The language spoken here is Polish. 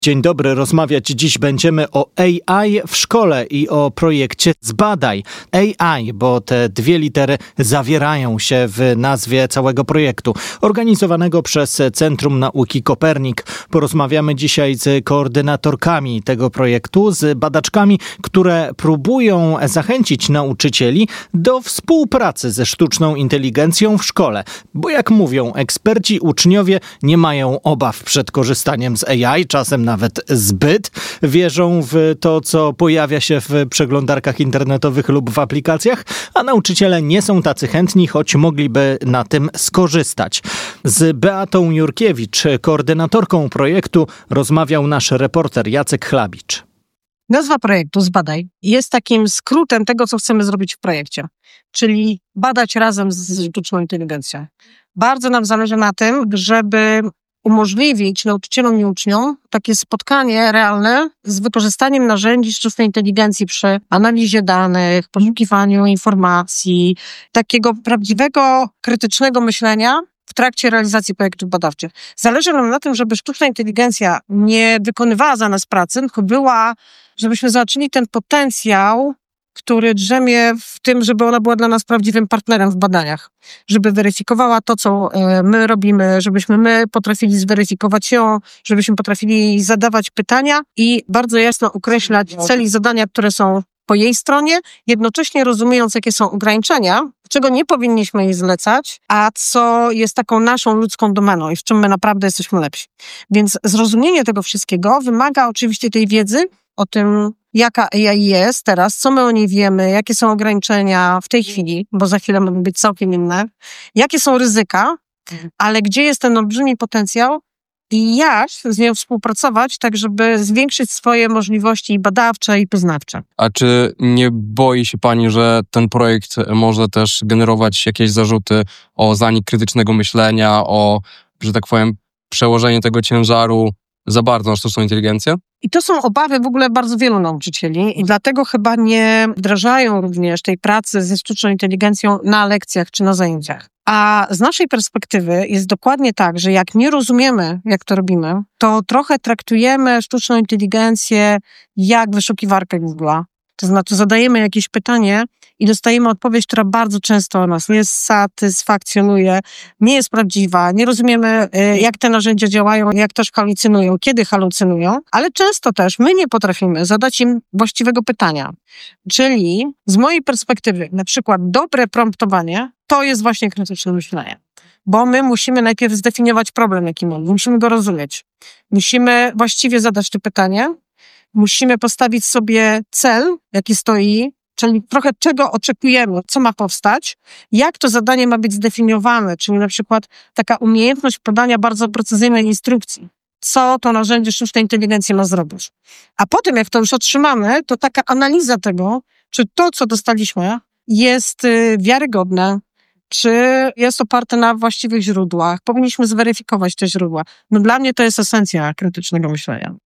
Dzień dobry, rozmawiać dziś będziemy o AI w szkole i o projekcie Zbadaj. AI, bo te dwie litery zawierają się w nazwie całego projektu, organizowanego przez Centrum Nauki Kopernik. Porozmawiamy dzisiaj z koordynatorkami tego projektu, z badaczkami, które próbują zachęcić nauczycieli do współpracy ze sztuczną inteligencją w szkole. Bo jak mówią eksperci, uczniowie nie mają obaw przed korzystaniem z AI, czasem nawet zbyt. Wierzą w to, co pojawia się w przeglądarkach internetowych lub w aplikacjach, a nauczyciele nie są tacy chętni, choć mogliby na tym skorzystać. Z Beatą Jurkiewicz, koordynatorką projektu, rozmawiał nasz reporter Jacek Chlabicz. Nazwa projektu Zbadaj jest takim skrótem tego, co chcemy zrobić w projekcie, czyli badać razem z sztuczną inteligencją. Bardzo nam zależy na tym, żeby umożliwić nauczycielom i uczniom takie spotkanie realne z wykorzystaniem narzędzi sztucznej inteligencji przy analizie danych, poszukiwaniu informacji, takiego prawdziwego, krytycznego myślenia w trakcie realizacji projektów badawczych. Zależy nam na tym, żeby sztuczna inteligencja nie wykonywała za nas pracy, tylko żebyśmy zobaczyli ten potencjał, który drzemie w tym, żeby ona była dla nas prawdziwym partnerem w badaniach. Żeby weryfikowała to, co my robimy, żebyśmy my potrafili zweryfikować ją, żebyśmy potrafili zadawać pytania i bardzo jasno określać cele i zadania, które są po jej stronie, jednocześnie rozumiejąc, jakie są ograniczenia, czego nie powinniśmy jej zlecać, a co jest taką naszą ludzką domeną i w czym my naprawdę jesteśmy lepsi. Więc zrozumienie tego wszystkiego wymaga oczywiście tej wiedzy o tym, jaka AI jest teraz, co my o niej wiemy, jakie są ograniczenia w tej chwili, bo za chwilę mogą być całkiem inne, jakie są ryzyka, ale gdzie jest ten olbrzymi potencjał i jak z nią współpracować, tak żeby zwiększyć swoje możliwości badawcze i poznawcze. A czy nie boi się pani, że ten projekt może też generować jakieś zarzuty o zanik krytycznego myślenia, o, że tak powiem, przełożenie tego ciężaru za bardzo na sztuczną inteligencję? I to są obawy w ogóle bardzo wielu nauczycieli i dlatego chyba nie wdrażają również tej pracy ze sztuczną inteligencją na lekcjach czy na zajęciach. A z naszej perspektywy jest dokładnie tak, że jak nie rozumiemy, jak to robimy, to trochę traktujemy sztuczną inteligencję jak wyszukiwarkę Google'a. To znaczy zadajemy jakieś pytanie i dostajemy odpowiedź, która bardzo często nas nie satysfakcjonuje, nie jest prawdziwa, nie rozumiemy, jak te narzędzia działają, jak też halucynują, kiedy halucynują, ale często też my nie potrafimy zadać im właściwego pytania. Czyli z mojej perspektywy, na przykład dobre promptowanie to jest właśnie krytyczne myślenie. Bo my musimy najpierw zdefiniować problem, jaki mamy, musimy go rozumieć. Musimy właściwie zadać to pytanie, musimy postawić sobie cel, jaki stoi, czyli trochę czego oczekujemy, co ma powstać, jak to zadanie ma być zdefiniowane, czyli na przykład taka umiejętność podania bardzo precyzyjnej instrukcji, co to narzędzie sztucznej inteligencji ma zrobić. A potem, jak to już otrzymamy, to taka analiza tego, czy to, co dostaliśmy, jest wiarygodne, czy jest oparte na właściwych źródłach. Powinniśmy zweryfikować te źródła. No dla mnie to jest esencja krytycznego myślenia.